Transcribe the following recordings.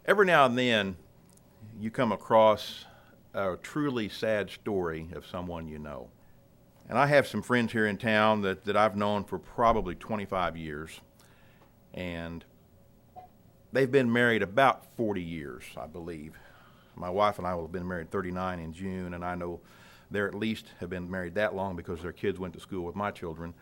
Every now and then, you come across a truly sad story of someone you know. And I have some friends here in town that I've known for probably 25 years. And they've been married about 40 years, I believe. My wife and I will have been married 39 in June, and I know they at least have been married that long because their kids went to school with my children.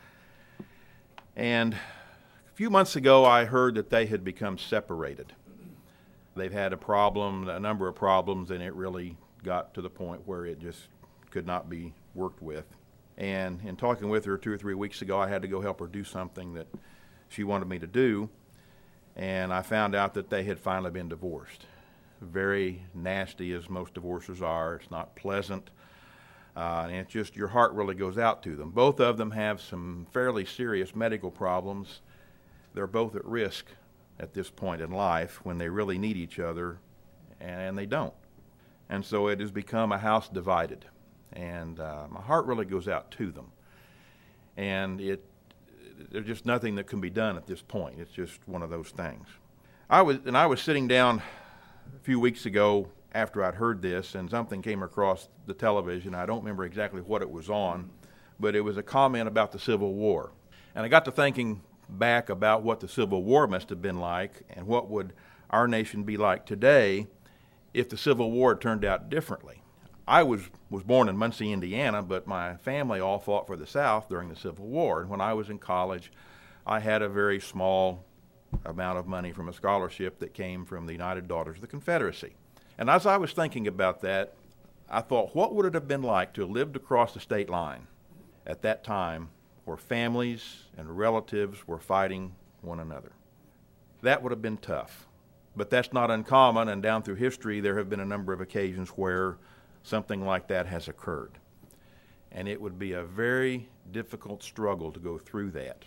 And a few months ago, I heard that they had become separated. They've had a number of problems, and it really got to the point where it just could not be worked with. And in talking with her 2 or 3 weeks ago, I had to go help her do something that she wanted me to do, and I found out that they had finally been divorced. Very nasty, as most divorces are. It's not pleasant, and it's just your heart really goes out to them. Both of them have some fairly serious medical problems. They're both at risk at this point in life when they really need each other, and they don't. And so it has become a house divided, and my heart really goes out to them. And there's just nothing that can be done at this point. It's just one of those things. I was sitting down a few weeks ago after I'd heard this, and something came across the television. I don't remember exactly what it was on, but it was a comment about the Civil War. And I got to thinking back about what the Civil War must have been like and what would our nation be like today if the Civil War turned out differently. I was born in Muncie, Indiana, but my family all fought for the South during the Civil War. And when I was in college, I had a very small amount of money from a scholarship that came from the United Daughters of the Confederacy. And as I was thinking about that, I thought, what would it have been like to have lived across the state line at that time where families and relatives were fighting one another? That would have been tough. But that's not uncommon, and down through history there have been a number of occasions where something like that has occurred. And it would be a very difficult struggle to go through that.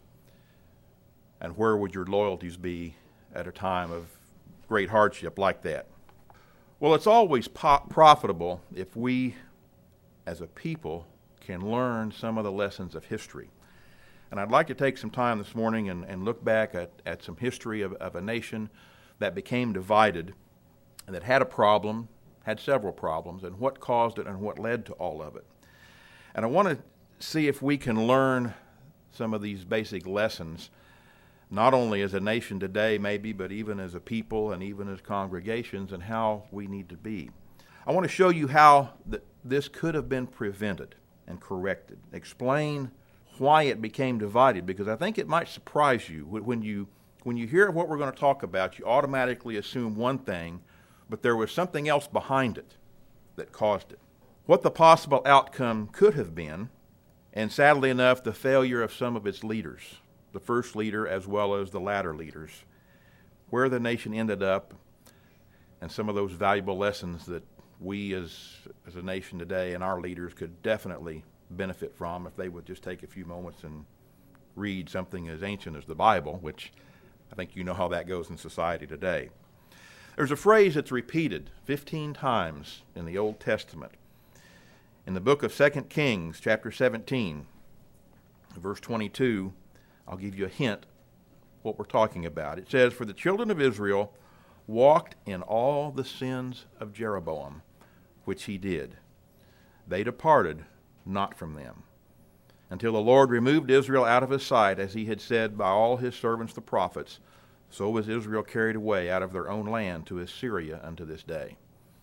And where would your loyalties be at a time of great hardship like that? Well, it's always profitable if we, as a people, can learn some of the lessons of history. And I'd like to take some time this morning and look back at some history of a nation that became divided and that had a problem, had several problems, and what caused it and what led to all of it. And I want to see if we can learn some of these basic lessons, not only as a nation today maybe, but even as a people and even as congregations, and how we need to be. I want to show you how this could have been prevented and corrected. Explain why it became divided, because I think it might surprise you. When you hear what we're going to talk about, you automatically assume one thing, but there was something else behind it that caused it. What the possible outcome could have been, and sadly enough, the failure of some of its leaders, the first leader as well as the latter leaders, where the nation ended up, and some of those valuable lessons that we as a nation today and our leaders could definitely benefit from if they would just take a few moments and read something as ancient as the Bible, which I think you know how that goes in society today. There's a phrase that's repeated 15 times in the Old Testament. In the book of 2 Kings, chapter 17, verse 22, I'll give you a hint what we're talking about. It says, "For the children of Israel walked in all the sins of Jeroboam, which he did. They departed not from them, until the Lord removed Israel out of his sight, as he had said by all his servants the prophets. So was Israel carried away out of their own land to Assyria unto this day."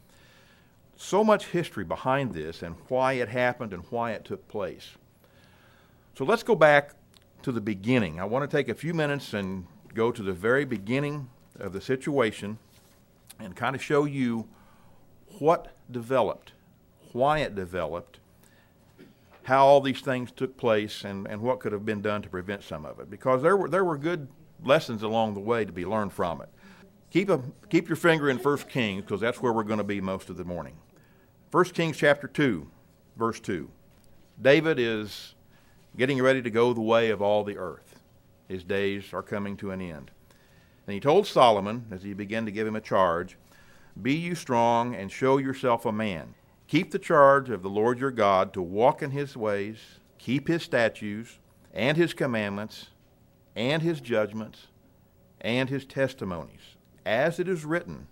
So much history behind this and why it happened and why it took place. So let's go back to the beginning. I want to take a few minutes and go to the very beginning of the situation and kind of show you what developed, why it developed, how all these things took place, and what could have been done to prevent some of it. Because there were good lessons along the way to be learned from it. Keep your finger in 1 Kings, because that's where we're going to be most of the morning. 1 Kings chapter 2, verse 2. David is getting ready to go the way of all the earth. His days are coming to an end. And he told Solomon, as he began to give him a charge, "Be you strong and show yourself a man. Keep the charge of the Lord your God to walk in his ways, keep his statutes and his commandments and his judgments and his testimonies, as it is written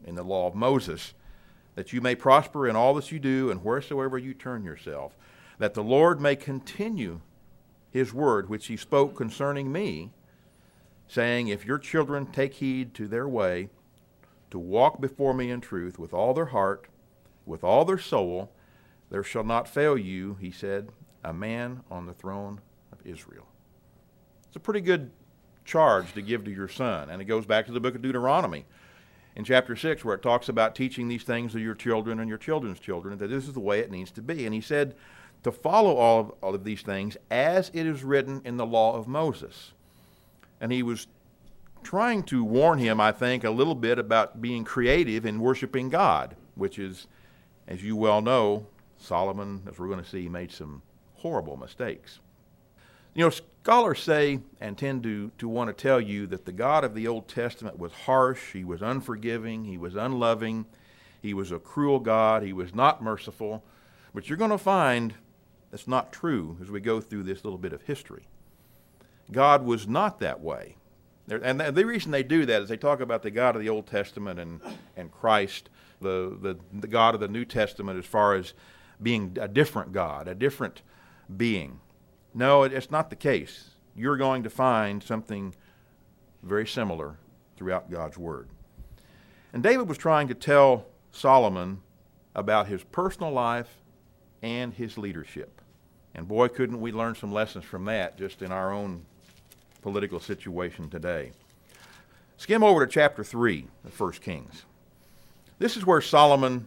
in the law of Moses, that you may prosper in all that you do and wheresoever you turn yourself, that the Lord may continue his word which he spoke concerning me, saying, if your children take heed to their way, to walk before me in truth with all their heart, with all their soul, there shall not fail you, he said, a man on the throne of Israel. It's a pretty good charge to give to your son. And it goes back to the book of Deuteronomy in chapter 6, where it talks about teaching these things to your children and your children's children, that this is the way it needs to be. And he said to follow all of these things as it is written in the law of Moses. And he was trying to warn him, I think, a little bit about being creative in worshiping God, which is, as you well know, Solomon, as we're going to see, made some horrible mistakes. You know, scholars say and tend to want to tell you that the God of the Old Testament was harsh, he was unforgiving, he was unloving, he was a cruel God, he was not merciful. But you're going to find that's not true as we go through this little bit of history. God was not that way. And the reason they do that is they talk about the God of the Old Testament and Christ, the God of the New Testament, as far as being a different God, a different being. No, it's not the case. You're going to find something very similar throughout God's Word. And David was trying to tell Solomon about his personal life and his leadership. And boy, couldn't we learn some lessons from that just in our own political situation today. Skim over to chapter 3 of 1 Kings. This is where Solomon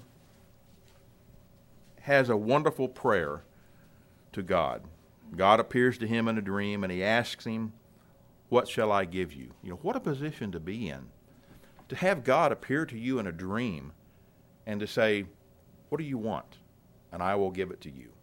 has a wonderful prayer to God. God appears to him in a dream and he asks him, what shall I give you? You know, what a position to be in. To have God appear to you in a dream and to say, what do you want? And I will give it to you.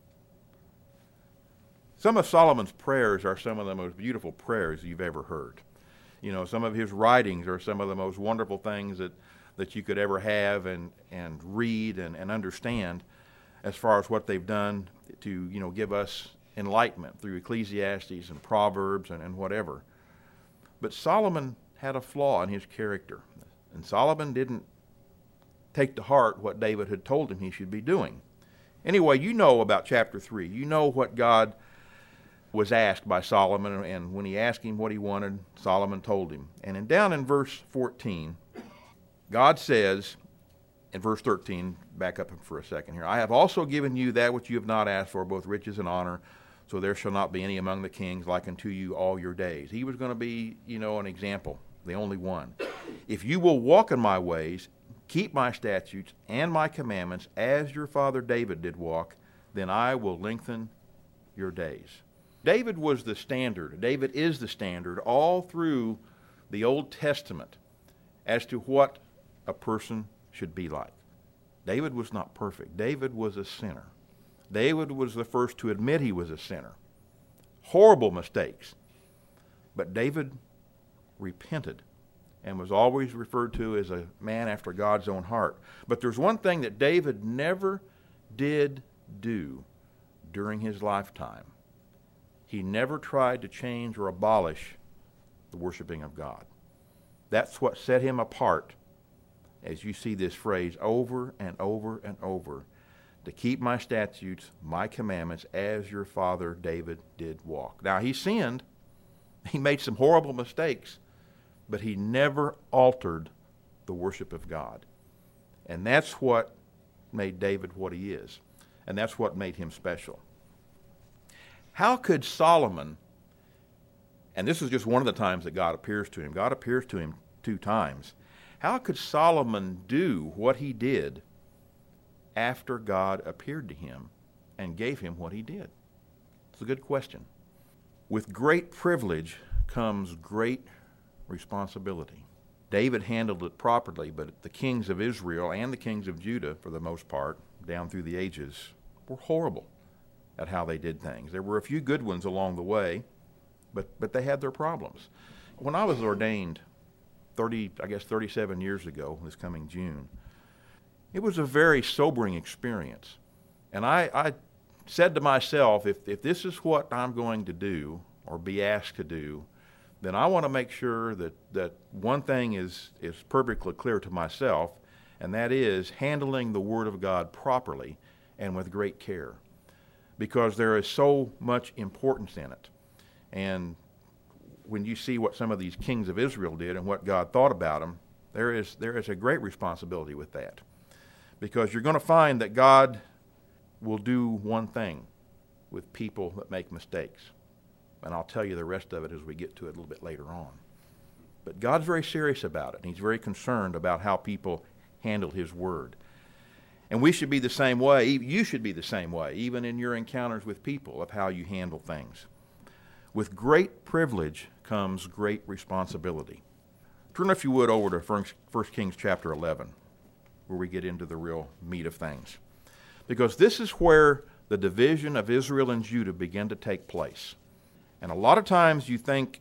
Some of Solomon's prayers are some of the most beautiful prayers you've ever heard. You know, some of his writings are some of the most wonderful things that you could ever have and read and understand as far as what they've done to, you know, give us enlightenment through Ecclesiastes and Proverbs and whatever. But Solomon had a flaw in his character. And Solomon didn't take to heart what David had told him he should be doing. Anyway, you know about chapter 3. You know what God was asked by Solomon, and when he asked him what he wanted, Solomon told him. And down in verse 14, God says, in verse 13, back up for a second here, I have also given you that which you have not asked for, both riches and honor, so there shall not be any among the kings like unto you all your days. He was going to be, you know, an example, the only one. If you will walk in my ways, keep my statutes and my commandments, as your father David did walk, then I will lengthen your days. David was the standard. David is the standard all through the Old Testament as to what a person should be like. David was not perfect. David was a sinner. David was the first to admit he was a sinner. Horrible mistakes. But David repented and was always referred to as a man after God's own heart. But there's one thing that David never did do during his lifetime. He never tried to change or abolish the worshiping of God. That's what set him apart, as you see this phrase over and over and over, to keep my statutes, my commandments, as your father David did walk. Now, he sinned. He made some horrible mistakes, but he never altered the worship of God. And that's what made David what he is. And that's what made him special. How could Solomon, and this is just one of the times that God appears to him. God appears to him 2 times. How could Solomon do what he did after God appeared to him and gave him what he did? It's a good question. With great privilege comes great responsibility. David handled it properly, but the kings of Israel and the kings of Judah, for the most part, down through the ages, were horrible at how they did things. There were a few good ones along the way, but they had their problems. When I was ordained 37 years ago, this coming June, it was a very sobering experience. And I said to myself, if this is what I'm going to do or be asked to do, then I want to make sure that one thing is perfectly clear to myself, and that is handling the Word of God properly and with great care, because there is so much importance in it. And when you see what some of these kings of Israel did and what God thought about them, there is a great responsibility with that, because you're going to find that God will do one thing with people that make mistakes. And I'll tell you the rest of it as we get to it a little bit later on. But God's very serious about it, and he's very concerned about how people handle his word. And we should be the same way. You should be the same way, even in your encounters with people, of how you handle things. With great privilege comes great responsibility. Turn, if you would, over to 1 Kings chapter 11, where we get into the real meat of things. Because this is where the division of Israel and Judah began to take place. And a lot of times you think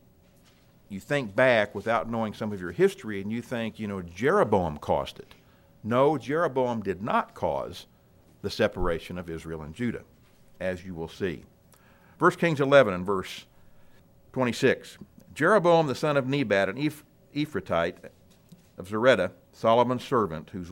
back without knowing some of your history, and you think, Jeroboam caused it. No, Jeroboam did not cause the separation of Israel and Judah, as you will see. 1 Kings 11 and verse 26. Jeroboam the son of Nebat, an Ephratite of Zeredah, Solomon's servant, whose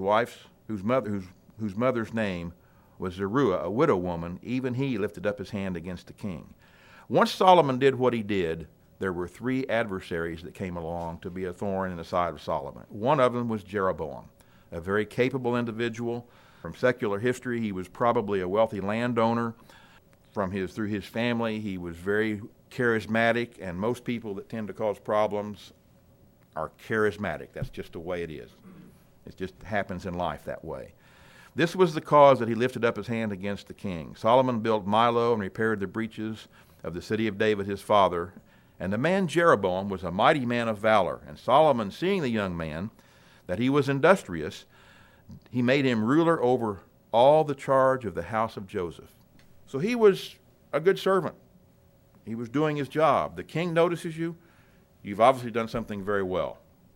mother's name was Zeruiah, a widow woman, even he lifted up his hand against the king. Once Solomon did what he did, there were three adversaries that came along to be a thorn in the side of Solomon. One of them was Jeroboam, a very capable individual. From secular history, he was probably a wealthy landowner. Through his family, he was very charismatic, and most people that tend to cause problems are charismatic. That's just the way it is. It just happens in life that way. This was the cause that he lifted up his hand against the king. Solomon built Millo and repaired the breaches of the city of David his father. And the man Jeroboam was a mighty man of valor. And Solomon, seeing the young man, that he was industrious, he made him ruler over all the charge of the house of Joseph. So he was a good servant. He was doing his job. The king notices you. You've obviously done something very well.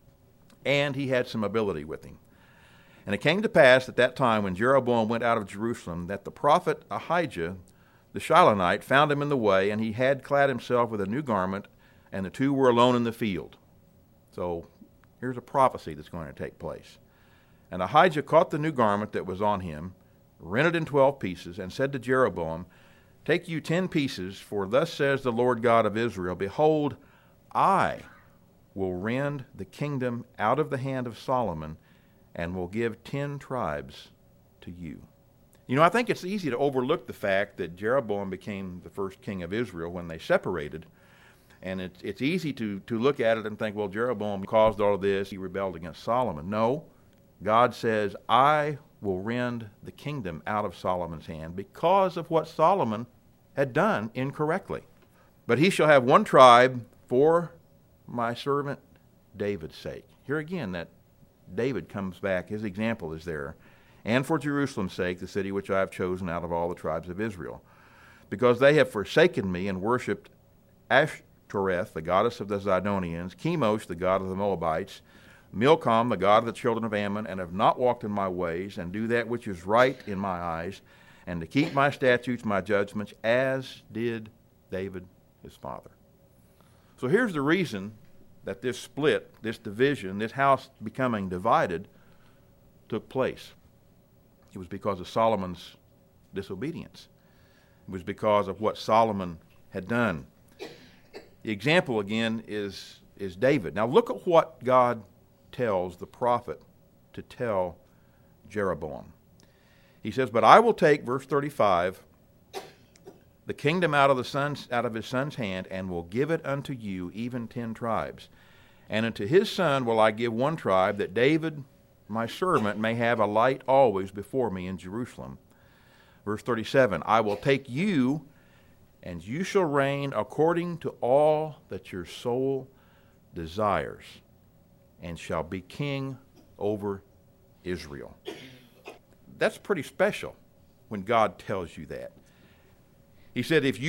And he had some ability with him. And it came to pass at that time when Jeroboam went out of Jerusalem that the prophet Ahijah the Shilonite found him in the way, and he had clad himself with a new garment, and the two were alone in the field. So here's a prophecy that's going to take place. And Ahijah caught the new garment that was on him, rent it in 12 pieces, and said to Jeroboam, Take you 10 pieces, for thus says the Lord God of Israel, Behold, I will rend the kingdom out of the hand of Solomon, and will give 10 tribes to you. I think it's easy to overlook the fact that Jeroboam became the first king of Israel when they separated. And it's easy to look at it and think, well, Jeroboam caused all of this. He rebelled against Solomon. No, God says, I will rend the kingdom out of Solomon's hand because of what Solomon had done incorrectly. But he shall have one tribe for my servant David's sake. Here again, that David comes back. His example is there. And for Jerusalem's sake, the city which I have chosen out of all the tribes of Israel. Because they have forsaken me and worshipped Ashtoreth, the goddess of the Zidonians, Chemosh, the god of the Moabites, Milcom, the god of the children of Ammon, and have not walked in my ways, and do that which is right in my eyes, and to keep my statutes, my judgments, as did David his father. So here's the reason that this split, this division, this house becoming divided took place. It was because of Solomon's disobedience. It was because of what Solomon had done. The example, again, is David. Now look at what God tells the prophet to tell Jeroboam. He says, But I will take, verse 35, the kingdom out of his son's hand, and will give it unto you, even 10 tribes. And unto his son will I give one tribe, that David my servant may have a light always before me in Jerusalem. Verse 37, I will take you, and you shall reign according to all that your soul desires, and shall be king over Israel. That's pretty special when God tells you that. He said, if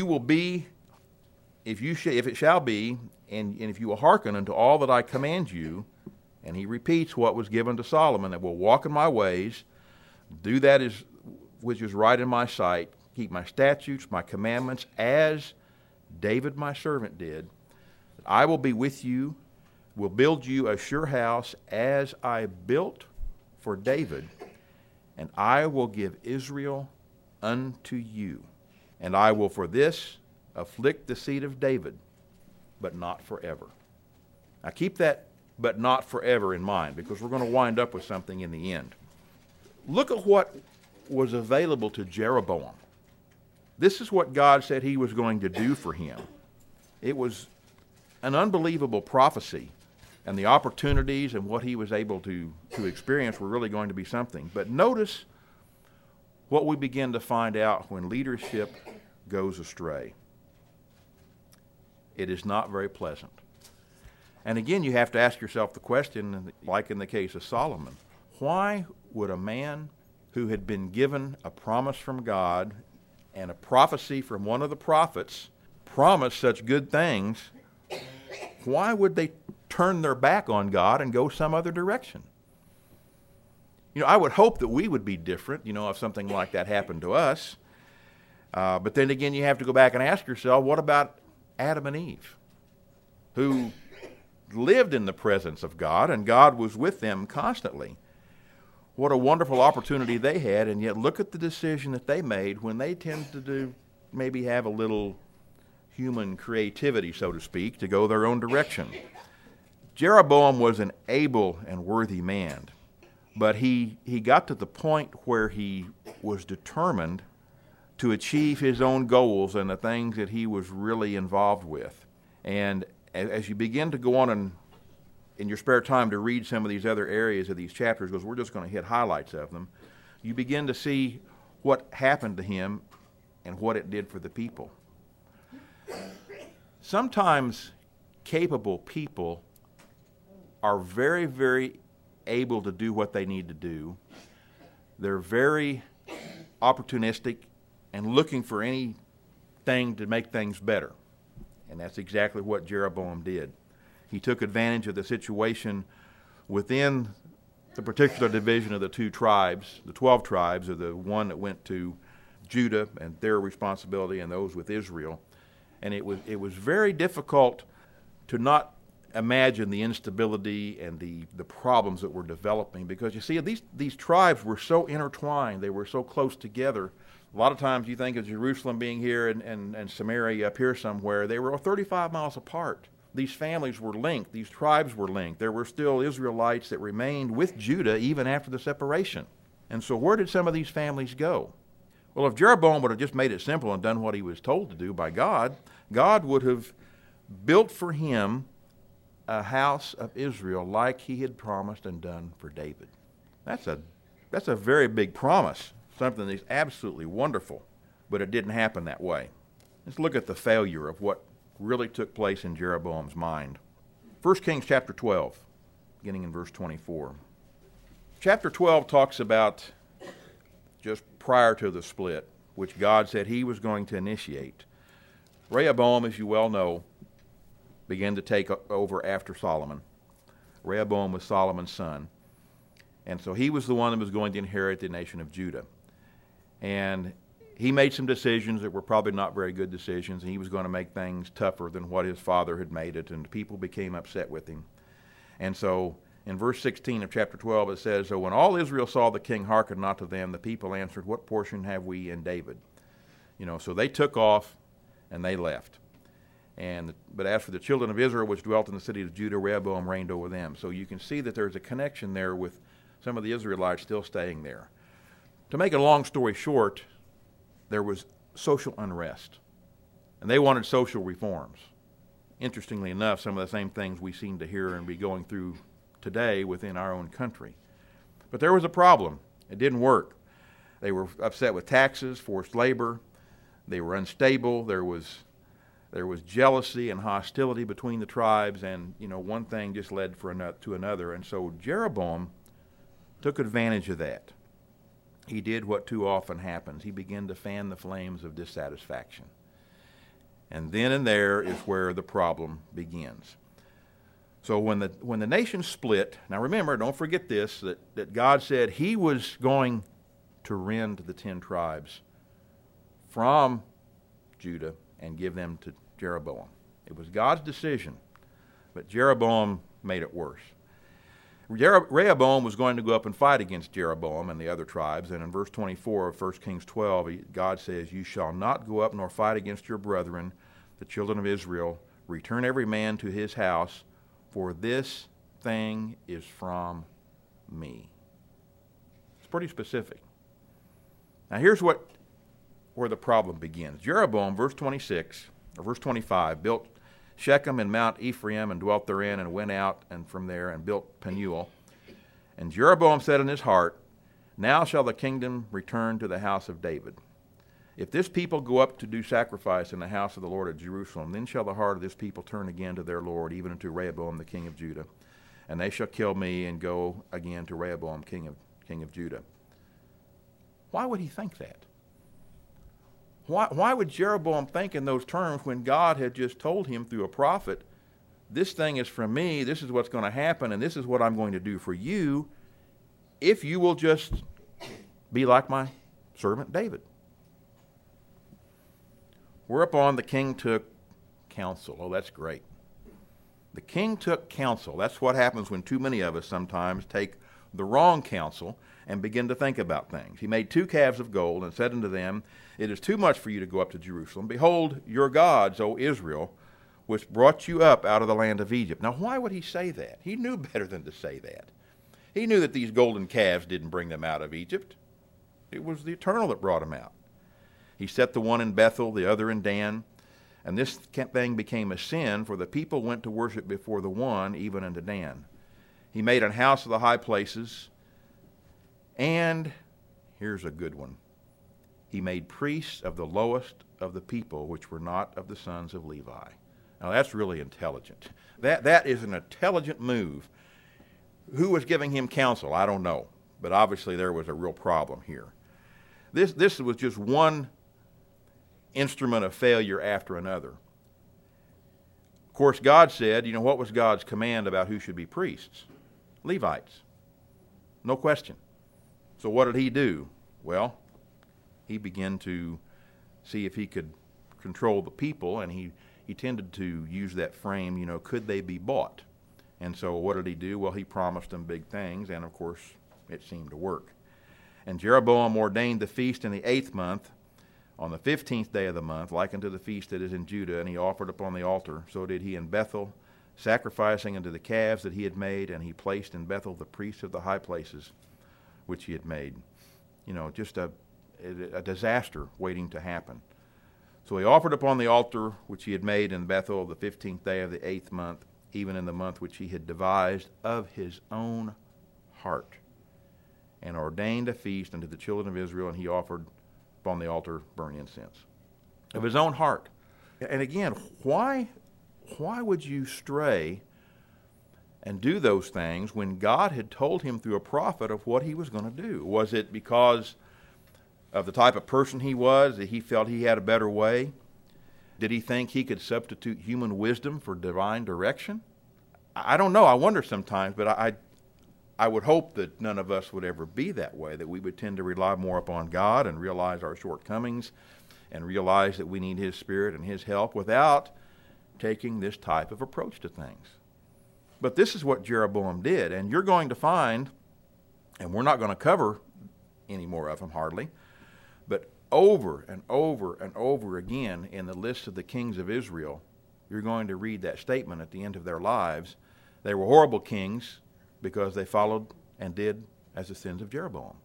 it shall be, and if you will hearken unto all that I command you, and he repeats what was given to Solomon, that will walk in my ways, do that which is right in my sight, keep my statutes, my commandments, as David my servant did. I will be with you, will build you a sure house, as I built for David, and I will give Israel unto you. And I will for this afflict the seed of David, but not forever. Now keep that but not forever in mind, because we're going to wind up with something in the end. Look at what was available to Jeroboam. This is what God said he was going to do for him. It was an unbelievable prophecy, and the opportunities and what he was able to experience were really going to be something. But notice what we begin to find out when leadership goes astray. It is not very pleasant. And again, you have to ask yourself the question, like in the case of Solomon, why would a man who had been given a promise from God and a prophecy from one of the prophets promise such good things, why would they turn their back on God and go some other direction? I would hope that we would be different, if something like that happened to us. But then again, you have to go back and ask yourself, what about Adam and Eve, who lived in the presence of God, and God was with them constantly? What a wonderful opportunity they had, and yet look at the decision that they made when they tend to maybe have a little human creativity, so to speak, to go their own direction. Jeroboam was an able and worthy man, but he got to the point where he was determined to achieve his own goals and the things that he was really involved with. And as you begin to go on and in your spare time to read some of these other areas of these chapters, because we're just going to hit highlights of them, you begin to see what happened to him and what it did for the people. Sometimes capable people are very, very able to do what they need to do. They're very opportunistic and looking for anything to make things better. And that's exactly what Jeroboam did. He took advantage of the situation within the particular division of the two tribes, the 12 tribes, or the one that went to Judah and their responsibility, and those with Israel. And it was very difficult to not imagine the instability and the problems that were developing, because you see, these tribes were so intertwined, they were so close together. A lot of times you think of Jerusalem being here and Samaria up here somewhere. They were 35 miles apart. These families were linked. These tribes were linked. There were still Israelites that remained with Judah even after the separation. And so where did some of these families go? Well, if Jeroboam would have just made it simple and done what he was told to do by God, God would have built for him a house of Israel like he had promised and done for David. That's a very big promise, something that's absolutely wonderful, but it didn't happen that way. Let's look at the failure of what really took place in Jeroboam's mind. 1 Kings chapter 12, beginning in verse 24. Chapter 12 talks about just prior to the split, which God said he was going to initiate. Rehoboam, as you well know, began to take over after Solomon. Rehoboam was Solomon's son. And so he was the one that was going to inherit the nation of Judah. And he made some decisions that were probably not very good decisions, and he was going to make things tougher than what his father had made it, and the people became upset with him. And so in verse 16 of chapter 12 it says, "So when all Israel saw the king hearken not to them, the people answered, What portion have we in David?" So they took off and they left. But as for the children of Israel which dwelt in the city of Judah, Rehoboam reigned over them. So you can see that there's a connection there with some of the Israelites still staying there. To make a long story short, there was social unrest, and they wanted social reforms. Interestingly enough, some of the same things we seem to hear and be going through today within our own country. But there was a problem. It didn't work. They were upset with taxes, forced labor. They were unstable. There was jealousy and hostility between the tribes, and one thing just led to another. And so Jeroboam took advantage of that. He did what too often happens. He began to fan the flames of dissatisfaction. And then and there is where the problem begins. So when the nation split, now remember, don't forget this, that God said he was going to rend the 10 tribes from Judah and give them to Jeroboam. It was God's decision, but Jeroboam made it worse. Rehoboam was going to go up and fight against Jeroboam and the other tribes, and in verse 24 of 1 Kings 12, God says, "You shall not go up nor fight against your brethren, the children of Israel. Return every man to his house, for this thing is from me." It's pretty specific. Now here's where the problem begins. Jeroboam, verse 26, or verse 25, built Shechem and Mount Ephraim and dwelt therein, and went out and from there and built Penuel. And Jeroboam said in his heart, "Now shall the kingdom return to the house of David. If this people go up to do sacrifice in the house of the Lord at Jerusalem, then shall the heart of this people turn again to their Lord, even unto Rehoboam the king of Judah. And they shall kill me and go again to Rehoboam king of Judah." Why would he think that? Why would Jeroboam think in those terms when God had just told him through a prophet, "This thing is from me, this is what's going to happen, and this is what I'm going to do for you if you will just be like my servant David"? Whereupon the king took counsel. Oh, that's great. The king took counsel. That's what happens when too many of us sometimes take the wrong counsel and begin to think about things. He made 2 calves of gold and said unto them, "It is too much for you to go up to Jerusalem. Behold, your gods, O Israel, which brought you up out of the land of Egypt." Now, why would he say that? He knew better than to say that. He knew that these golden calves didn't bring them out of Egypt. It was the Eternal that brought them out. He set the one in Bethel, the other in Dan, and this thing became a sin, for the people went to worship before the one, even unto Dan. He made an house of the high places, and here's a good one. He made priests of the lowest of the people, which were not of the sons of Levi. Now that's really intelligent. That is an intelligent move. Who was giving him counsel? I don't know. But obviously there was a real problem here. This was just one instrument of failure after another. Of course, God said, what was God's command about who should be priests? Levites. No question. So what did he do? Well, he began to see if he could control the people, and he tended to use that frame, could they be bought? And so what did he do? Well, he promised them big things, and of course it seemed to work. And Jeroboam ordained the feast in the 8th month, on the 15th day of the month, like unto the feast that is in Judah, and he offered upon the altar. So did he in Bethel, sacrificing unto the calves that he had made, and he placed in Bethel the priests of the high places which he had made. Just a disaster waiting to happen. So he offered upon the altar which he had made in Bethel the 15th day of the 8th month, even in the month which he had devised of his own heart, and ordained a feast unto the children of Israel, and he offered upon the altar burnt incense. Of his own heart. And again, why would you stray and do those things when God had told him through a prophet of what he was going to do? Was it because of the type of person he was, that he felt he had a better way? Did he think he could substitute human wisdom for divine direction? I don't know. I wonder sometimes, but I would hope that none of us would ever be that way, that we would tend to rely more upon God and realize our shortcomings and realize that we need his Spirit and his help without taking this type of approach to things. But this is what Jeroboam did, and you're going to find, and we're not going to cover any more of them hardly, but over and over and over again in the list of the kings of Israel, you're going to read that statement at the end of their lives. They were horrible kings because they followed and did as the sins of Jeroboam.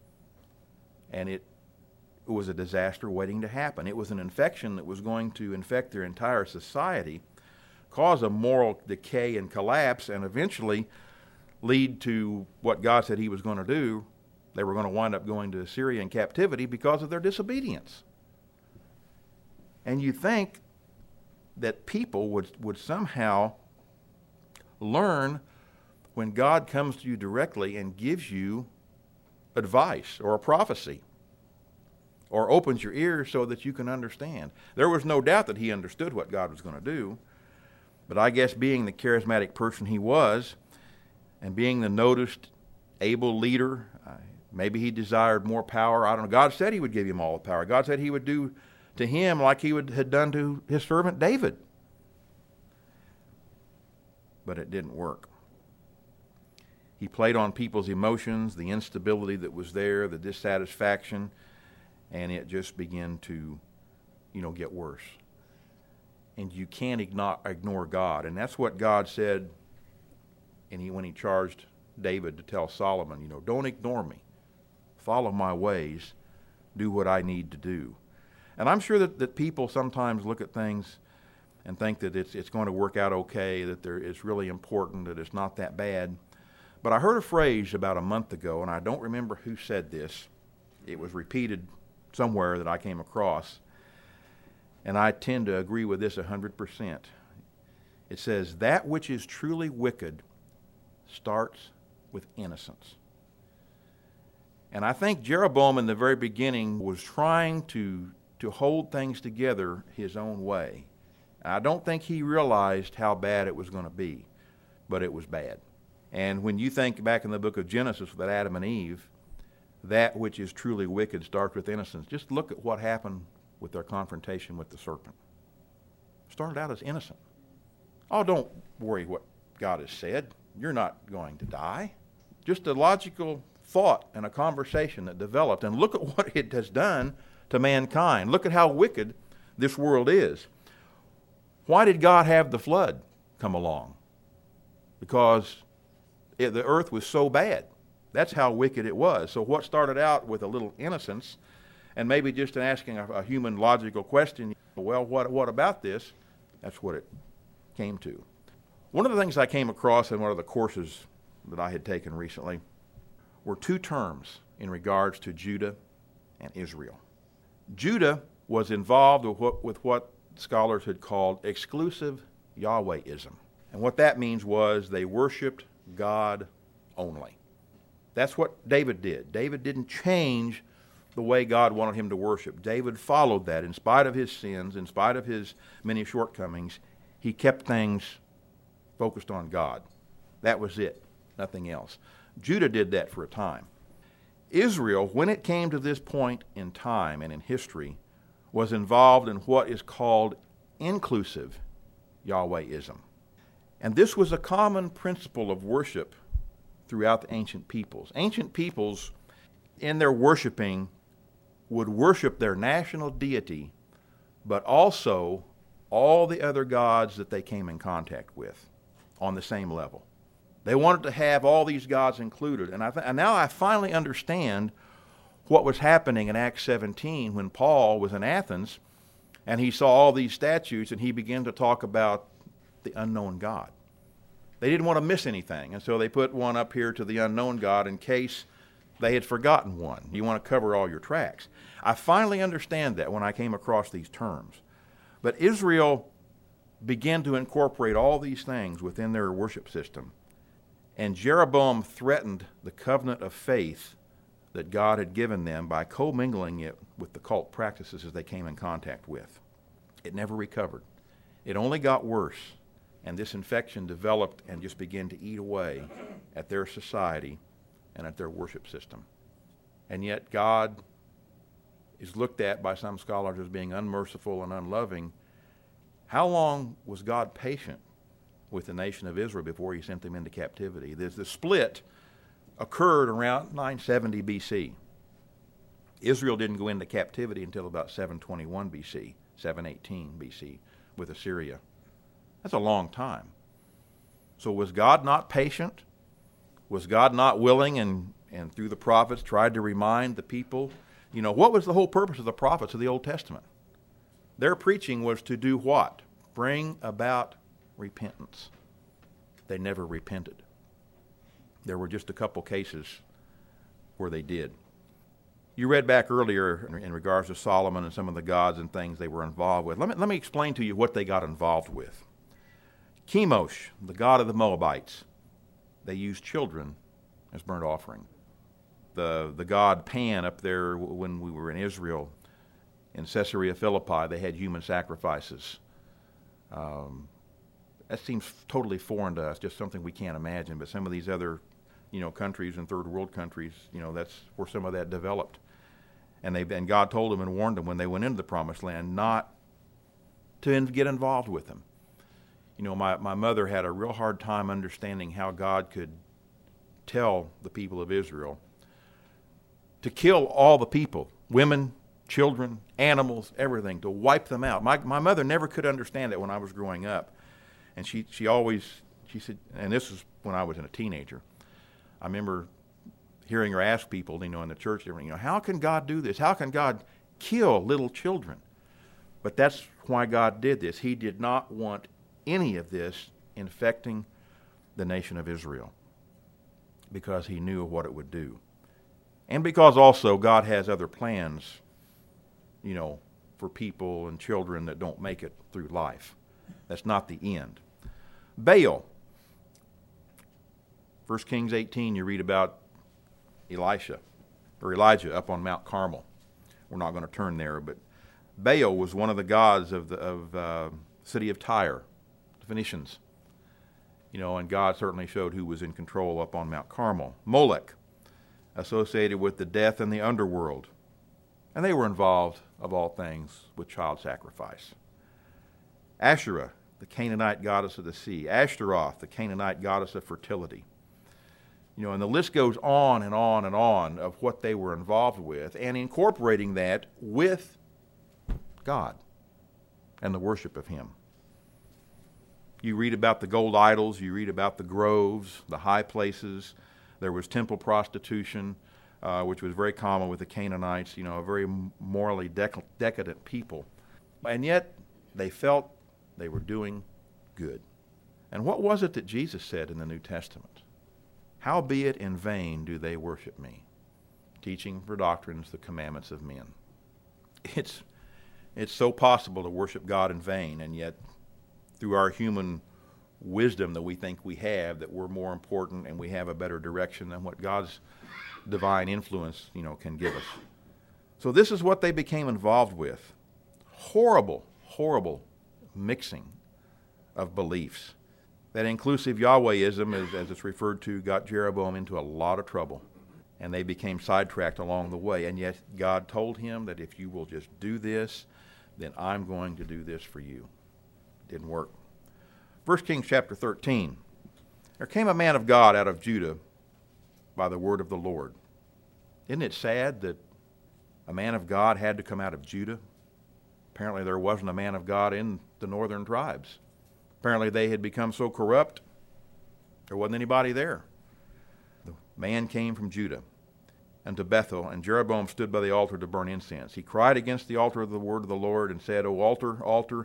And it was a disaster waiting to happen. It was an infection that was going to infect their entire society, cause a moral decay and collapse, and eventually lead to what God said he was going to do. They were going to wind up going to Assyria in captivity because of their disobedience. And you think that people would somehow learn when God comes to you directly and gives you advice or a prophecy or opens your ears so that you can understand. There was no doubt that he understood what God was going to do, but I guess being the charismatic person he was and being the noticed, able leader, maybe he desired more power. I don't know. God said he would give him all the power. God said he would do to him like he had done to his servant David. But it didn't work. He played on people's emotions, the instability that was there, the dissatisfaction, and it just began to, get worse. And you can't ignore God. And that's what God said when he charged David to tell Solomon, don't ignore me. Follow my ways. Do what I need to do. And I'm sure that people sometimes look at things and think that it's going to work out okay, that it's really important, that it's not that bad. But I heard a phrase about a month ago, and I don't remember who said this. It was repeated somewhere that I came across, and I tend to agree with this 100%. It says, that which is truly wicked starts with innocence. And I think Jeroboam in the very beginning was trying to hold things together his own way. I don't think he realized how bad it was going to be, but it was bad. And when you think back in the book of Genesis with Adam and Eve, that which is truly wicked starts with innocence. Just look at what happened with their confrontation with the serpent. Started out as innocent. Oh, don't worry what God has said. You're not going to die. Just a logical thought and a conversation that developed. And look at what it has done to mankind. Look at how wicked this world is. Why did God have the flood come along? Because the earth was so bad. That's how wicked it was. So what started out with a little innocence and maybe just in asking a human logical question, well, what about this? That's what it came to. One of the things I came across in one of the courses that I had taken recently were two terms in regards to Judah and Israel. Judah was involved with what scholars had called exclusive Yahwehism. And what that means was they worshiped God only. That's what David did. David didn't change the way God wanted him to worship. David followed that. In spite of his sins, in spite of his many shortcomings, he kept things focused on God. That was it, nothing else. Judah did that for a time. Israel, when it came to this point in time and in history, was involved in what is called inclusive Yahwehism. And this was a common principle of worship throughout the ancient peoples. Ancient peoples, in their worshiping, would worship their national deity, but also all the other gods that they came in contact with on the same level. They wanted to have all these gods included. And now I finally understand what was happening in Acts 17 when Paul was in Athens and he saw all these statues and he began to talk about the unknown God. They didn't want to miss anything, and so they put one up here to the unknown God in case they had forgotten one. You want to cover all your tracks. I finally understand that when I came across these terms. But Israel began to incorporate all these things within their worship system. And Jeroboam threatened the covenant of faith that God had given them by commingling it with the cult practices as they came in contact with. It never recovered. It only got worse. And this infection developed and just began to eat away at their society and at their worship system. And yet God is looked at by some scholars as being unmerciful and unloving. How long was God patient with the nation of Israel before he sent them into captivity? The split occurred around 970 BC. Israel didn't go into captivity until about 721 BC, 718 BC with Assyria. That's a long time. So was God not patient? Was God not willing and through the prophets tried to remind the people? What was the whole purpose of the prophets of the Old Testament? Their preaching was to do what? Bring about repentance. They never repented. There were just a couple cases where they did. You read back earlier in regards to Solomon and some of the gods and things they were involved with. Let me explain to you what they got involved with. Chemosh, the god of the Moabites, they used children as burnt offering. The god Pan up there when we were in Israel, in Caesarea Philippi, they had human sacrifices. That seems totally foreign to us, just something we can't imagine. But some of these other, countries and third world countries, that's where some of that developed. And God told them and warned them when they went into the Promised Land not to get involved with them. My mother had a real hard time understanding how God could tell the people of Israel to kill all the people, women, children, animals, everything, to wipe them out. My mother never could understand it when I was growing up. And she said, and this was when I was a teenager, I remember hearing her ask people, in the church, how can God do this? How can God kill little children? But that's why God did this. He did not want any of this infecting the nation of Israel, because he knew what it would do. And because also God has other plans, for people and children that don't make it through life. That's not the end. Baal. 1 Kings 18, you read about Elijah up on Mount Carmel. We're not going to turn there, but Baal was one of the gods of the city of Tyre, the Phoenicians. And God certainly showed who was in control up on Mount Carmel. Molech, associated with the death and the underworld. And they were involved, of all things, with child sacrifice. Asherah, the Canaanite goddess of the sea. Ashtaroth, the Canaanite goddess of fertility. And the list goes on and on and on of what they were involved with, and incorporating that with God and the worship of him. You read about the gold idols, you read about the groves, the high places. There was temple prostitution, which was very common with the Canaanites, a very morally decadent people. And yet, they felt they were doing good. And what was it that Jesus said in the New Testament? Howbeit in vain do they worship me, teaching for doctrines the commandments of men. It's so possible to worship God in vain, and yet through our human wisdom that we think we have, that we're more important and we have a better direction than what God's divine influence, can give us. So this is what they became involved with. Horrible, horrible mixing of beliefs. That inclusive Yahwehism, as it's referred to, got Jeroboam into a lot of trouble. And they became sidetracked along the way. And yet God told him that if you will just do this, then I'm going to do this for you. It didn't work. 1 Kings chapter 13. There came a man of God out of Judah by the word of the Lord. Isn't it sad that a man of God had to come out of Judah? Apparently there wasn't a man of God in the northern tribes. Apparently they had become so corrupt, there wasn't anybody there. The man came from Judah and to Bethel, and Jeroboam stood by the altar to burn incense. He cried against the altar of the word of the Lord and said, O altar, altar,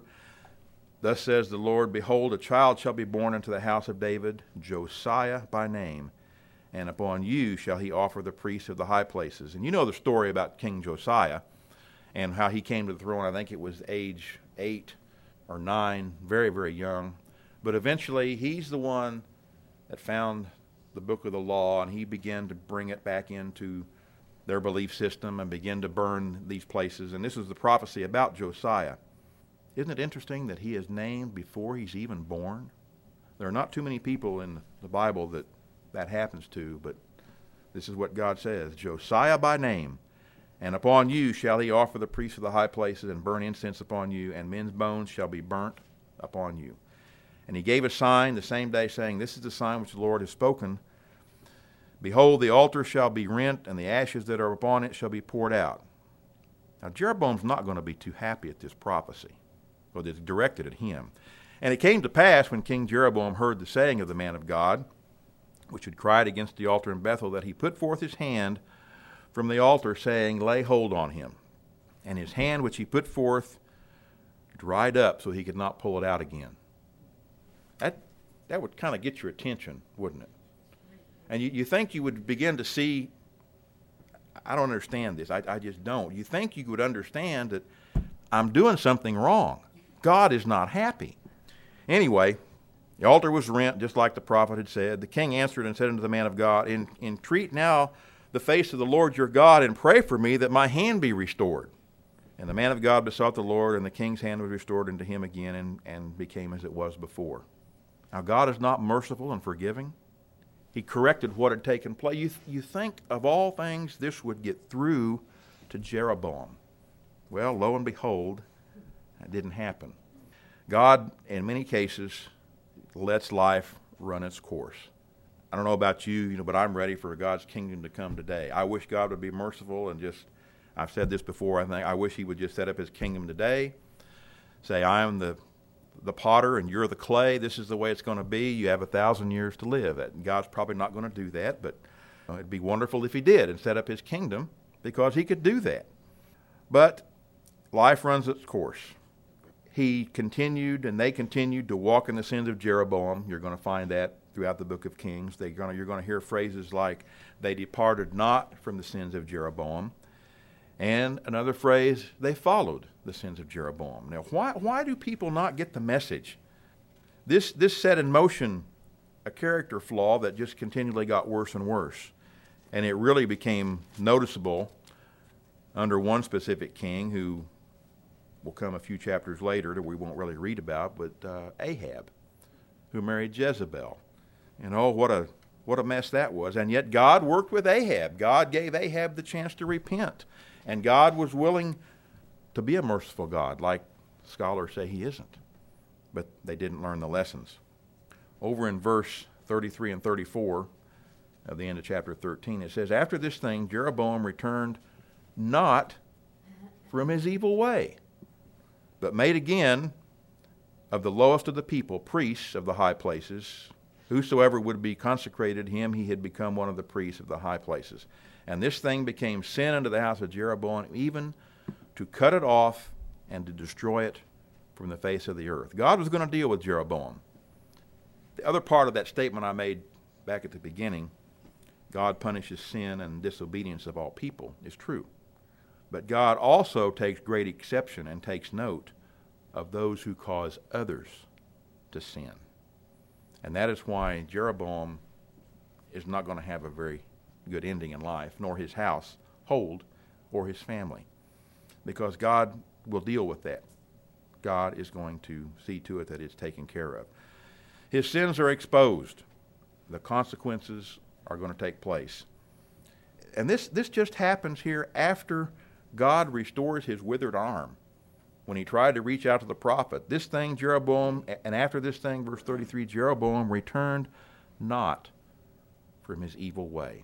thus says the Lord, behold, a child shall be born unto the house of David, Josiah by name, and upon you shall he offer the priests of the high places. And you know the story about King Josiah and how he came to the throne. I think it was age 8 or 9, very, very young. But eventually he's the one that found the book of the law, and he began to bring it back into their belief system and begin to burn these places. And this is the prophecy about Josiah. Isn't it interesting that he is named before he's even born? There are not too many people in the Bible that happens to, but this is what God says, Josiah by name, and upon you shall he offer the priests of the high places and burn incense upon you, and men's bones shall be burnt upon you. And he gave a sign the same day, saying, This is the sign which the Lord has spoken. Behold, the altar shall be rent, and the ashes that are upon it shall be poured out. Now, Jeroboam's not going to be too happy at this prophecy, but it's directed at him. And it came to pass, when King Jeroboam heard the saying of the man of God, which had cried against the altar in Bethel, that he put forth his hand from the altar, saying, Lay hold on him. And his hand which he put forth dried up, so he could not pull it out again. That would kind of get your attention, wouldn't it? And you think you would begin to see, I don't understand this. I just don't. You think you would understand that I'm doing something wrong. God is not happy. Anyway, the altar was rent, just like the prophet had said. The king answered and said unto the man of God, Entreat now the face of the Lord your God, and pray for me that my hand be restored. And the man of God besought the Lord, and the king's hand was restored unto him again, and became as it was before. Now, God is not merciful and forgiving. He corrected what had taken place. You think, of all things, this would get through to Jeroboam. Well, lo and behold, that didn't happen. God, in many cases, lets life run its course. I don't know about you, but I'm ready for God's kingdom to come today. I wish God would be merciful and just, I've said this before, I wish he would just set up his kingdom today. Say, I am the potter and you're the clay. This is the way it's going to be. You have 1,000 years to live. And God's probably not going to do that, but it'd be wonderful if he did and set up his kingdom, because he could do that. But life runs its course. He continued and they continued to walk in the sins of Jeroboam. You're going to find that throughout the book of Kings. You're going to hear phrases like, they departed not from the sins of Jeroboam. And another phrase, they followed the sins of Jeroboam. Now, why do people not get the message? This set in motion a character flaw that just continually got worse and worse. And it really became noticeable under one specific king who will come a few chapters later that we won't really read about, but Ahab, who married Jezebel. And oh, what a mess that was. And yet God worked with Ahab. God gave Ahab the chance to repent. And God was willing to be a merciful God, like scholars say he isn't. But they didn't learn the lessons. Over in verse 33 and 34 of the end of chapter 13, it says, after this thing, Jeroboam returned not from his evil way, but made again of the lowest of the people priests of the high places. Whosoever would be consecrated him, he had become one of the priests of the high places. And this thing became sin unto the house of Jeroboam, even to cut it off and to destroy it from the face of the earth. God was going to deal with Jeroboam. The other part of that statement I made back at the beginning, God punishes sin and disobedience of all people, is true. But God also takes great exception and takes note of those who cause others to sin. And that is why Jeroboam is not going to have a very good ending in life, nor his household or his family, because God will deal with that. God is going to see to it that it's taken care of. His sins are exposed. The consequences are going to take place. And this just happens here after God restores his withered arm. When he tried to reach out to the prophet, this thing, Jeroboam, and after this thing, verse 33, Jeroboam returned not from his evil way.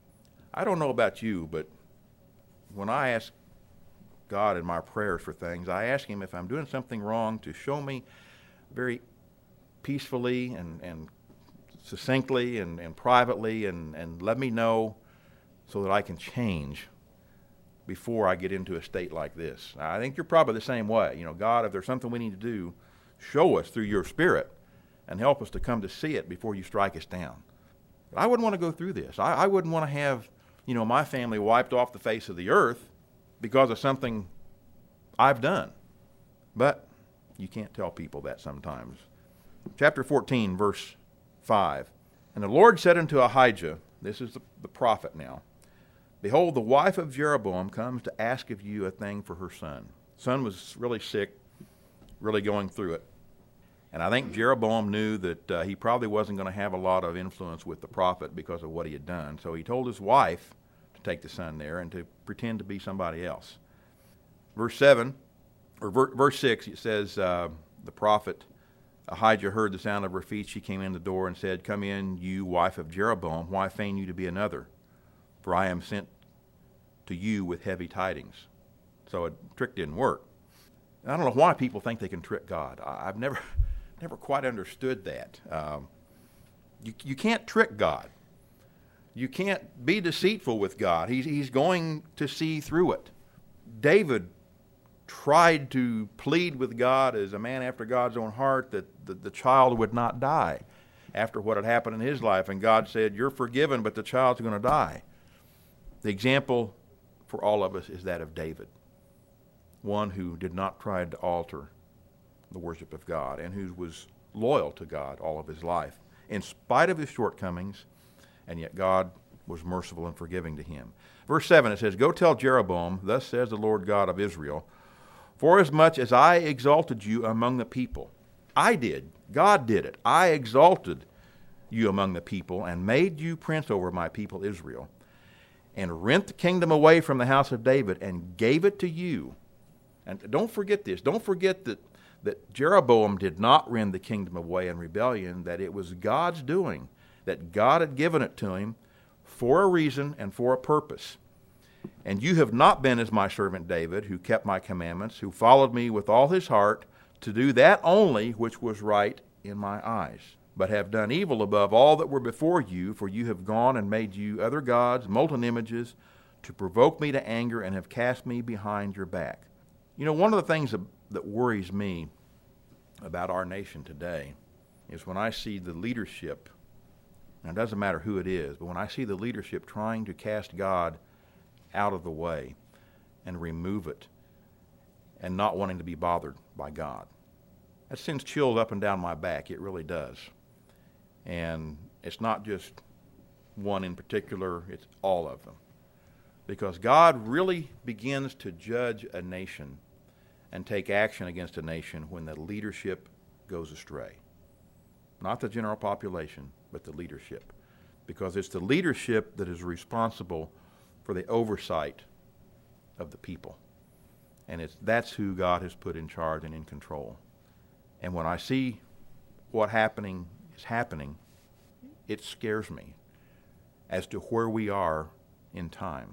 I don't know about you, but when I ask God in my prayers for things, I ask him if I'm doing something wrong to show me very peacefully and succinctly and privately and let me know so that I can change before I get into a state like this. I think you're probably the same way. God, if there's something we need to do, show us through your Spirit and help us to come to see it before you strike us down. But I wouldn't want to go through this. I wouldn't want to have my family wiped off the face of the earth because of something I've done. But you can't tell people that sometimes. Chapter 14, verse 5. And the Lord said unto Ahijah, this is the prophet now, behold, the wife of Jeroboam comes to ask of you a thing for her son. Son was really sick, really going through it. And I think Jeroboam knew that he probably wasn't going to have a lot of influence with the prophet because of what he had done. So he told his wife to take the son there and to pretend to be somebody else. Verse 6, it says, the prophet Ahijah heard the sound of her feet. She came in the door and said, come in, you wife of Jeroboam. Why feign you to be another? For I am sent to you with heavy tidings. So a trick didn't work. And I don't know why people think they can trick God. I've never quite understood that. You can't trick God. You can't be deceitful with God. He's going to see through it. David tried to plead with God as a man after God's own heart that the child would not die after what had happened in his life. And God said, you're forgiven, but the child's going to die. The example for all of us is that of David, one who did not try to alter the worship of God and who was loyal to God all of his life, in spite of his shortcomings, and yet God was merciful and forgiving to him. Verse 7, it says, go tell Jeroboam, thus says the Lord God of Israel, forasmuch as I exalted you among the people. I did. God did it. I exalted you among the people and made you prince over my people Israel, and rent the kingdom away from the house of David and gave it to you. And don't forget this. Don't forget that Jeroboam did not rend the kingdom away in rebellion, that it was God's doing, that God had given it to him for a reason and for a purpose. And you have not been as my servant David, who kept my commandments, who followed me with all his heart, to do that only which was right in my eyes, but have done evil above all that were before you, for you have gone and made you other gods, molten images, to provoke me to anger, and have cast me behind your back. You know, one of the things that worries me about our nation today is when I see the leadership, and it doesn't matter who it is, but when I see the leadership trying to cast God out of the way and remove it and not wanting to be bothered by God. That sends chills up and down my back. It really does. And it's not just one in particular, it's all of them. Because God really begins to judge a nation and take action against a nation when the leadership goes astray. Not the general population, but the leadership. Because it's the leadership that is responsible for the oversight of the people. And that's who God has put in charge and in control. And when I see what is happening, it scares me as to where we are in time.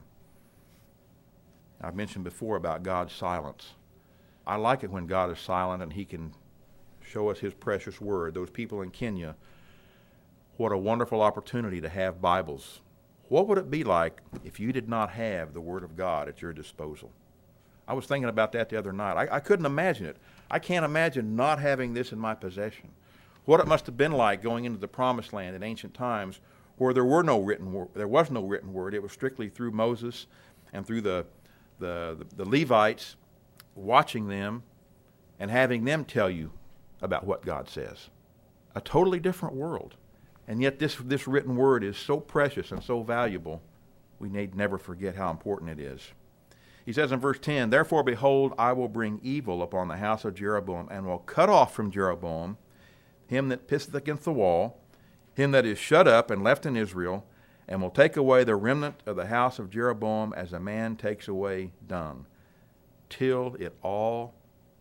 I've mentioned before about God's silence. I like it when God is silent and he can show us his precious word. Those people in Kenya, what a wonderful opportunity to have Bibles. What would it be like if you did not have the Word of God at your disposal? I was thinking about that the other night. I couldn't imagine it. I can't imagine not having this in my possession. What it must have been like going into the Promised Land in ancient times where there was no written word. It was strictly through Moses and through the Levites, watching them and having them tell you about what God says. A totally different world. And yet this written word is so precious and so valuable, we need never forget how important it is. He says in verse 10, "Therefore, behold, I will bring evil upon the house of Jeroboam, and will cut off from Jeroboam him that pisseth against the wall, him that is shut up and left in Israel, and will take away the remnant of the house of Jeroboam as a man takes away dung, till it all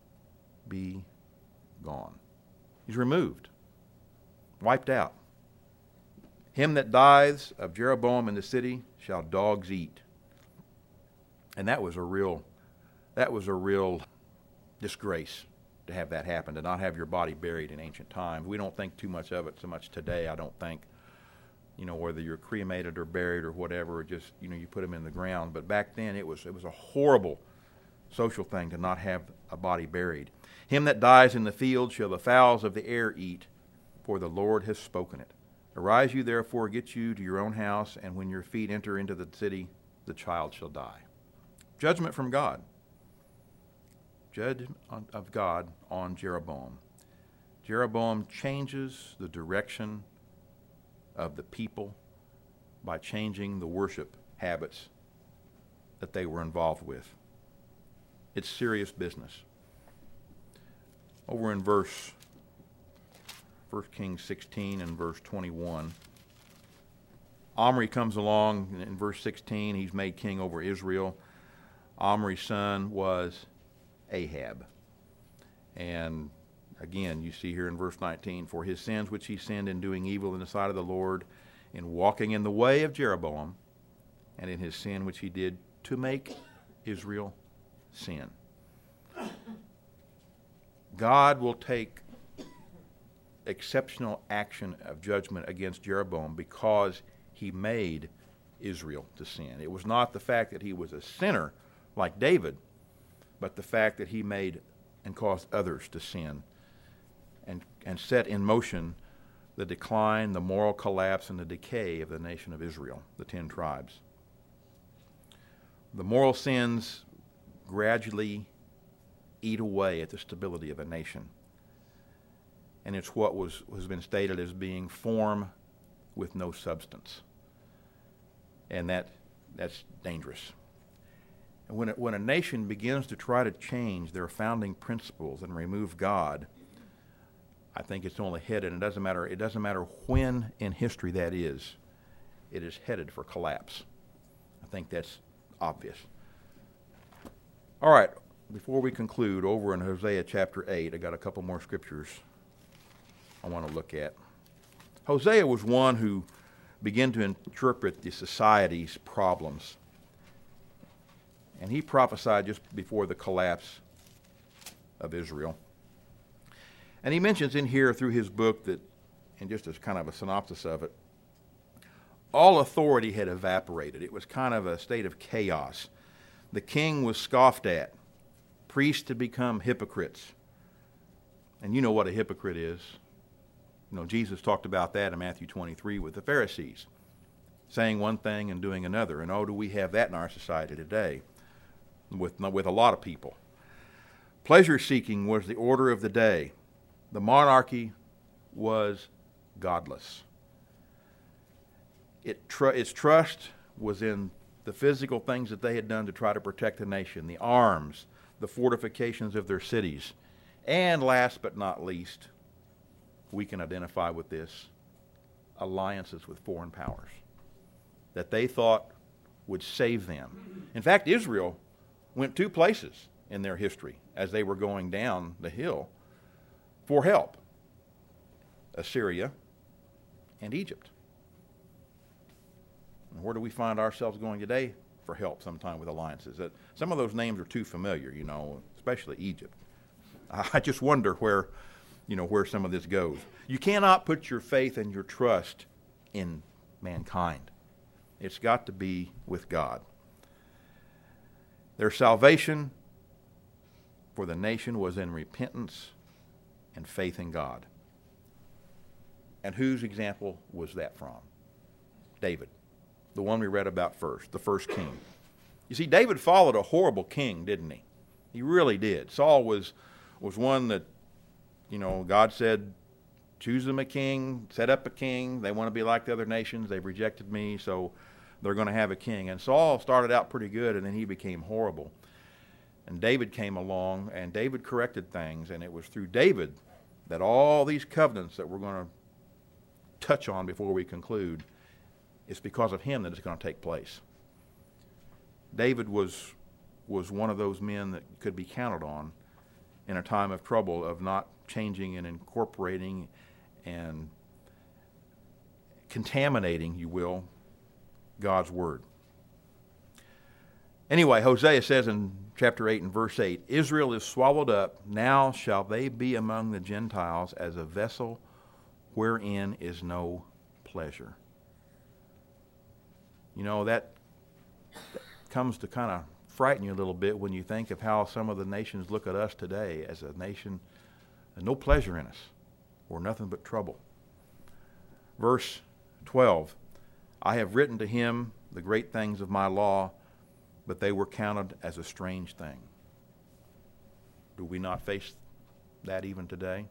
be gone." He's removed, wiped out. "Him that dies of Jeroboam in the city shall dogs eat." And that was a real disgrace to have that happen, to not have your body buried in ancient times. We don't think too much of it so much today, I don't think. You know, whether you're cremated or buried or whatever, or just, you know, you put them in the ground. But back then it was a horrible social thing to not have a body buried. "Him that dies in the field shall the fowls of the air eat, for the Lord has spoken it. Arise you therefore, get you to your own house, and when your feet enter into the city, the child shall die." Judgment from God. Judgment of God on Jeroboam. Jeroboam changes the direction of the people by changing the worship habits that they were involved with. It's serious business. Over in 1 Kings 16 and verse 21, Omri comes along in verse 16. He's made king over Israel. Omri's son was Ahab. And again, you see here in verse 19, "For his sins which he sinned in doing evil in the sight of the Lord, in walking in the way of Jeroboam, and in his sin which he did to make Israel sin." God will take exceptional action of judgment against Jeroboam because he made Israel to sin. It was not the fact that he was a sinner like David, but the fact that he made and caused others to sin and set in motion the decline, the moral collapse, and the decay of the nation of Israel, the 10 tribes. The moral sins gradually eat away at the stability of a nation. And it's what has been stated as being form with no substance. And that's dangerous. And when a nation begins to try to change their founding principles and remove God, I think it's only headed, and it doesn't matter when in history that is, it is headed for collapse. I think that's obvious. All right, before we conclude, over in Hosea chapter 8, I got a couple more scriptures I want to look at. Hosea was one who began to interpret the society's problems. And he prophesied just before the collapse of Israel. And he mentions in here through his book that, and just as kind of a synopsis of it, all authority had evaporated. It was kind of a state of chaos. The king was scoffed at. Priests had become hypocrites. And you know what a hypocrite is. You know, Jesus talked about that in Matthew 23 with the Pharisees, saying one thing and doing another. And oh, do we have that in our society today with a lot of people. Pleasure-seeking was the order of the day. The monarchy was godless. Its trust was in the physical things that they had done to try to protect the nation, the arms, the fortifications of their cities. And last but not least, we can identify with this, alliances with foreign powers that they thought would save them. In fact, Israel went two places in their history as they were going down the hill for help: Assyria and Egypt. And where do we find ourselves going today for help sometime with alliances? Some of those names are too familiar, you know, especially Egypt. I just wonder where some of this goes. You cannot put your faith and your trust in mankind. It's got to be with God. Their salvation for the nation was in repentance and faith in God. And whose example was that from? David, the one we read about first, the first king. You see, David followed a horrible king, didn't he? He really did. Saul was one that, you know, God said, choose them a king, set up a king. They want to be like the other nations. They've rejected me, so they're going to have a king. And Saul started out pretty good, and then he became horrible. And David came along, and David corrected things, and it was through David that all these covenants that we're going to touch on before we conclude, it's because of him that it's going to take place. David was one of those men that could be counted on in a time of trouble, of not changing and incorporating and contaminating, you will, God's word. Anyway, Hosea says in chapter 8 and verse 8, Israel is swallowed up, now shall they be among the Gentiles as a vessel wherein is no pleasure. You know, that comes to kind of frighten you a little bit when you think of how some of the nations look at us today as a nation, no pleasure in us, or nothing but trouble. Verse 12, I have written to him the great things of my law, but they were counted as a strange thing. Do we not face that even today?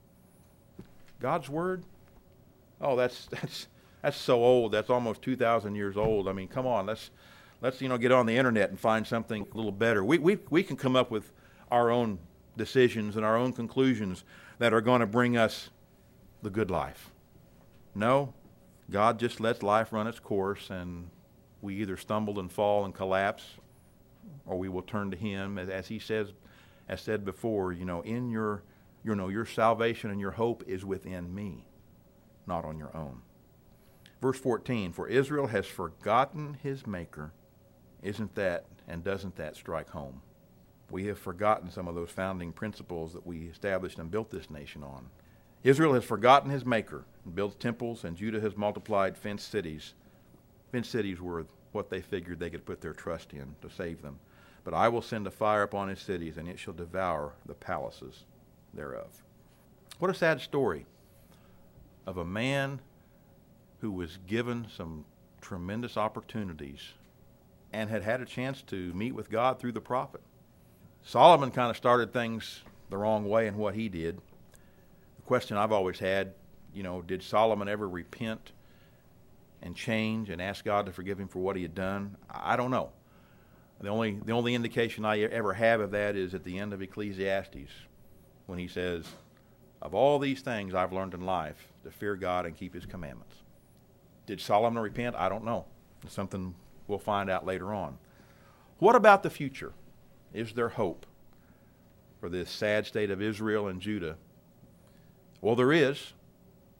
God's word? Oh, that's so old. That's almost 2,000 years old. I mean, come on, let's get on the internet and find something a little better. We can come up with our own decisions and our own conclusions that are going to bring us the good life. No, God just lets life run its course, and we either stumble and fall and collapse, or we will turn to him, as he says, as said before, in your salvation and your hope is within me, not on your own. Verse 14, for Israel has forgotten his maker. Isn't that and doesn't that strike home? We have forgotten some of those founding principles that we established and built this nation on. Israel has forgotten his maker and built temples, and Judah has multiplied fenced cities. Fenced cities were what they figured they could put their trust in to save them. But I will send a fire upon his cities, and it shall devour the palaces thereof. What a sad story of a man who was given some tremendous opportunities and had a chance to meet with God through the prophet. Solomon kind of started things the wrong way in what he did. The question I've always had, did Solomon ever repent and change and ask God to forgive him for what he had done? I don't know. The only indication I ever have of that is at the end of Ecclesiastes, when he says, of all these things I've learned in life, to fear God and keep his commandments. Did Solomon repent? I don't know. It's something we'll find out later on. What about the future? Is there hope for this sad state of Israel and Judah? Well, there is.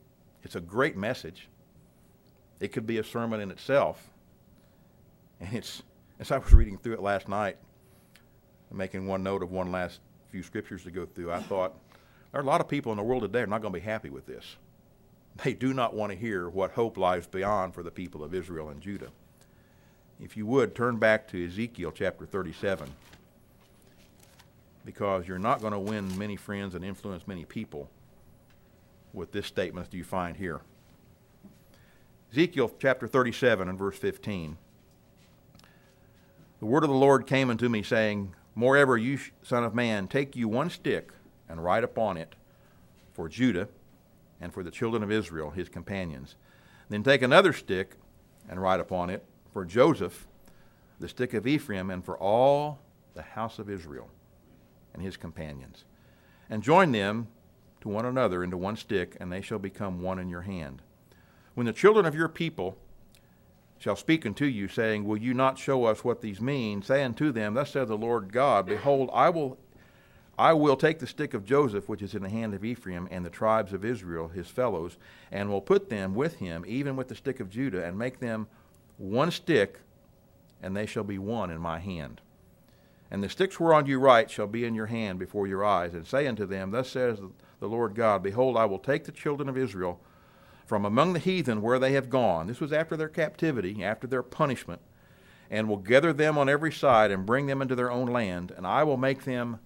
It's a great message. It could be a sermon in itself. And as I was reading through it last night, making one note of one last few scriptures to go through, I thought, there are a lot of people in the world today who are not going to be happy with this. They do not want to hear what hope lies beyond for the people of Israel and Judah. If you would, turn back to Ezekiel chapter 37, because you're not going to win many friends and influence many people with this statement that you find here. Ezekiel chapter 37 and verse 15. The word of the Lord came unto me, saying, Moreover, you son of man, take you one stick and write upon it for Judah and for the children of Israel, his companions. Then take another stick and write upon it for Joseph, the stick of Ephraim, and for all the house of Israel and his companions. And join them to one another into one stick, and they shall become one in your hand. When the children of your people shall speak unto you, saying, Will you not show us what these mean? Say unto them, Thus saith the Lord God, Behold, I will take the stick of Joseph, which is in the hand of Ephraim, and the tribes of Israel, his fellows, and will put them with him, even with the stick of Judah, and make them one stick, and they shall be one in my hand. And the sticks whereon you write shall be in your hand before your eyes, and say unto them, Thus says the Lord God, Behold, I will take the children of Israel from among the heathen where they have gone. This was after their captivity, after their punishment, and will gather them on every side and bring them into their own land, and I will make them.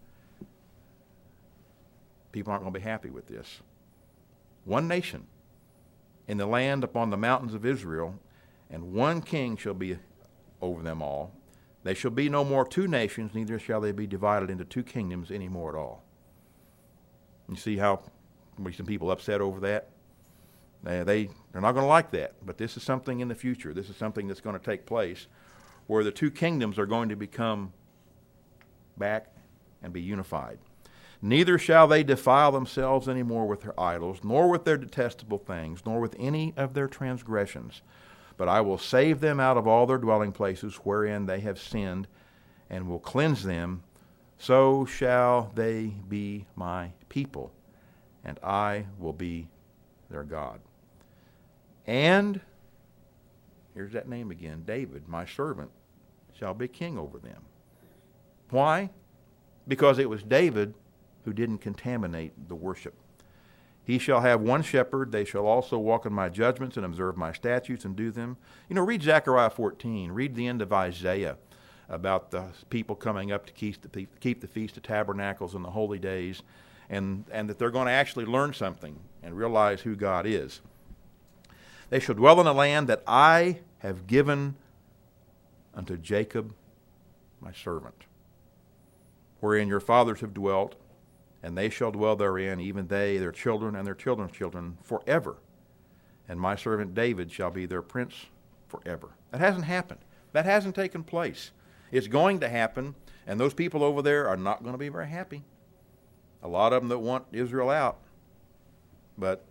People aren't going to be happy with this. One nation in the land upon the mountains of Israel, and one king shall be over them all. They shall be no more two nations, neither shall they be divided into two kingdoms any more at all. You see how some people upset over that? They're not going to like that, but this is something in the future. This is something that's going to take place where the two kingdoms are going to become back and be unified. Neither shall they defile themselves any more with their idols, nor with their detestable things, nor with any of their transgressions. But I will save them out of all their dwelling places wherein they have sinned, and will cleanse them. So shall they be my people, and I will be their God. And, here's that name again, David, my servant, shall be king over them. Why? Because it was David who didn't contaminate the worship. He shall have one shepherd. They shall also walk in my judgments and observe my statutes and do them. Read Zechariah 14. Read the end of Isaiah about the people coming up to keep the Feast of Tabernacles and the holy days, and that they're going to actually learn something and realize who God is. They shall dwell in a land that I have given unto Jacob, my servant, wherein your fathers have dwelt, and they shall dwell therein, even they, their children, and their children's children, forever. And my servant David shall be their prince forever. That hasn't happened. That hasn't taken place. It's going to happen, and those people over there are not going to be very happy. A lot of them that want Israel out. But,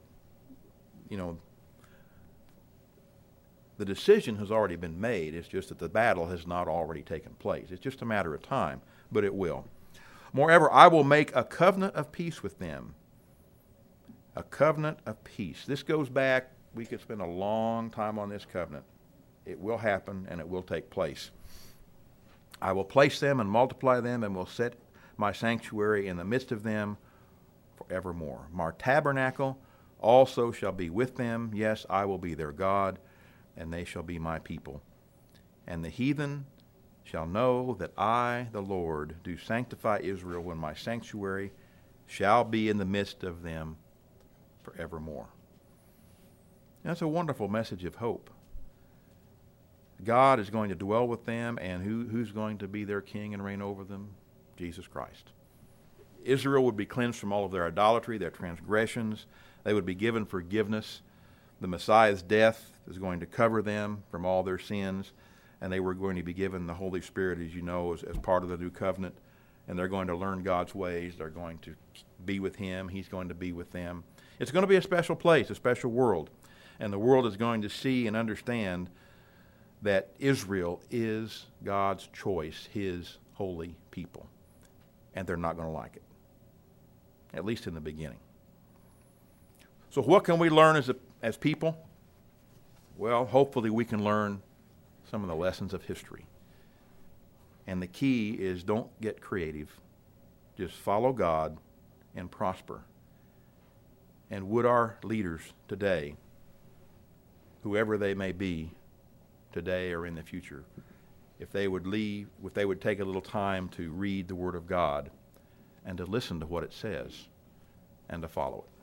the decision has already been made. It's just that the battle has not already taken place. It's just a matter of time, but it will. Moreover, I will make a covenant of peace with them. A covenant of peace. This goes back, we could spend a long time on this covenant. It will happen and it will take place. I will place them and multiply them and will set my sanctuary in the midst of them forevermore. My tabernacle also shall be with them. Yes, I will be their God, and they shall be my people. And the heathen shall know that I, the Lord, do sanctify Israel when my sanctuary shall be in the midst of them forevermore. That's a wonderful message of hope. God is going to dwell with them, and who's going to be their king and reign over them? Jesus Christ. Israel would be cleansed from all of their idolatry, their transgressions. They would be given forgiveness. The Messiah's death is going to cover them from all their sins, and they were going to be given the Holy Spirit, as you know, as part of the new covenant, and they're going to learn God's ways. They're going to be with Him. He's going to be with them. It's going to be a special place, a special world, and the world is going to see and understand that Israel is God's choice, His holy people, and they're not going to like it, at least in the beginning. So what can we learn as as people, well, hopefully we can learn some of the lessons of history. And the key is don't get creative. Just follow God and prosper. And would our leaders today, whoever they may be, today or in the future, if they would take a little time to read the Word of God and to listen to what it says and to follow it.